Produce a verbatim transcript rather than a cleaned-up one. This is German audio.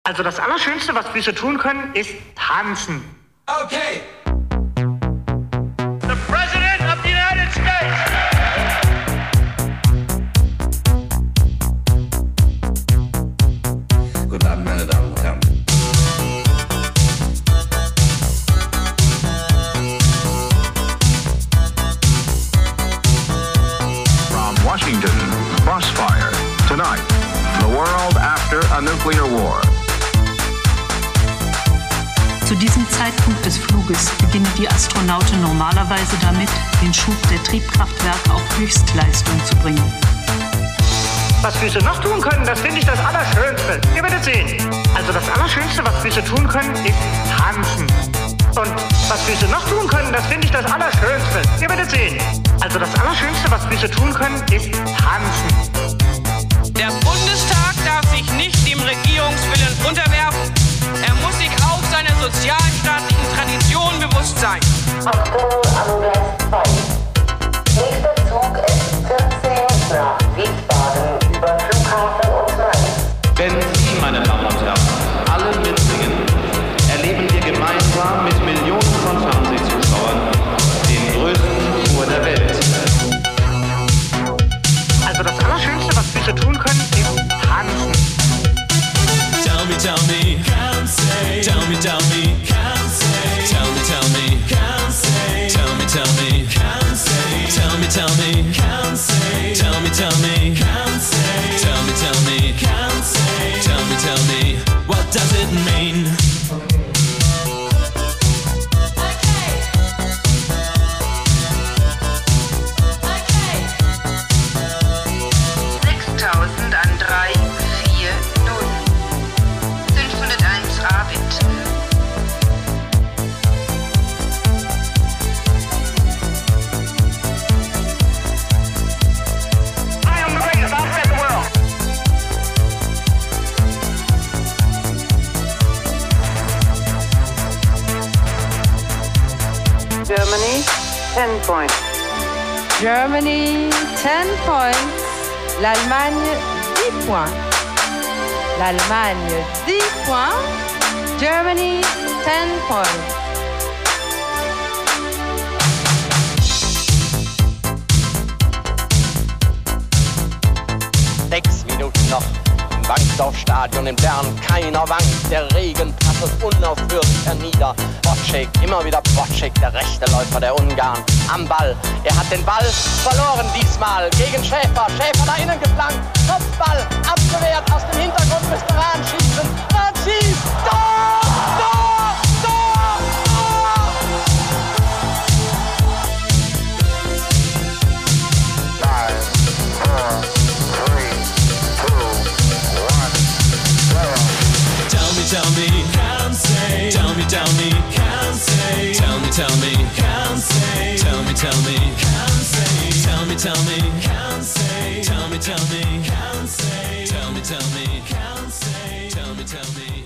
Also das Allerschönste, was Füße tun können, ist tanzen. Okay. The President of the United States. Guten Abend, meine Damen und Herren. From Washington, Crossfire. Tonight, the world after a nuclear war. Zu diesem Zeitpunkt des Fluges beginnen die Astronauten normalerweise damit, den Schub der Triebkraftwerke auf Höchstleistung zu bringen. Was Füße noch tun können, das finde ich das Allerschönste. Ihr werdet sehen. Also das Allerschönste, was Füße tun können, ist tanzen. Und was Füße noch tun können, das finde ich das Allerschönste. Ihr werdet sehen. Also das Allerschönste, was Füße tun können, ist tanzen. Der Bundestag darf sich nicht dem Regierungswillen unterwerfen. Er muss sich auch seiner sozialstaatlichen Tradition bewusst sein. Achtung, Angleis zwei. Nächster Zug ist vierzehn nach Wiesbaden über Flughafen und Mainz. Wenn Sie, meine Damen und Herren, alle mitsingen, erleben wir gemeinsam mit Millionen von Fernsehzuschauern den größten Tour der Welt. Also das Allerschönste, was Füße tun können, ist tanzen. Tell me, tell me, can't say. Tell me, tell me, can't say. Tell me, tell me, can't say. Tell me, tell me, can't say. Tell me, tell me, can't say. Tell me, tell me, can't say. Tell me, tell me, can't say. Tell me, tell me, what does it mean? sechstausend an drei vier null. fünfhunderteins Rabit. I am the greatest, I'll set the world. Germany, ten points. Germany, ten points. L'Allemagne, dix points. L'Allemagne, dix points. Germany, ten points. Sechs Minuten noch im Wankdorfstadion in Bern. Keiner wankt, der Regen prasselt unaufhörlich hernieder. Bocek, immer wieder Bocek, der rechte Läufer der Ungarn. Am Ball, er hat den Ball verloren diesmal gegen Schäfer. Schäfer da innen geflankt, Kopfball abgewehrt, aus dem Hintergrund müsste Rahn schießen. Rahn schießt, Tor, Tor, Tor, Tor! Five, four, three, two, one, zero. Tell me, tell me, can't say. Tell me, tell me, can't say. Tell me, tell me, can't say. Tell me, tell me, can't say. Tell me, tell me, can't say. Tell me, tell me, can't say. Tell me, tell me, can't say. Tell me, tell me.